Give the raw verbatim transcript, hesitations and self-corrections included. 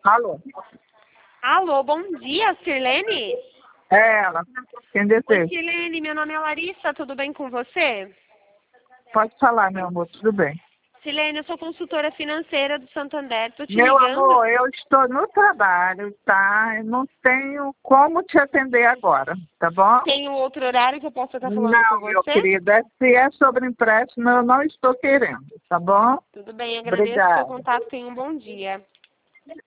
Alô? Alô, bom dia, Sirlene? É ela. Quem Oi, deseja? Sirlene, meu nome é Larissa, tudo bem com você? Pode falar, meu amor, tudo bem. Sirlene, eu sou consultora financeira do Santander, tô te Meu ligando. amor, eu estou no trabalho, tá? Eu não tenho como te atender agora, tá bom? Tem um outro horário que eu posso estar falando com Não, meu você? querida, se é sobre empréstimo, eu não estou querendo, tá bom? Tudo bem, agradeço o seu Obrigada. contato, tenha um bom dia.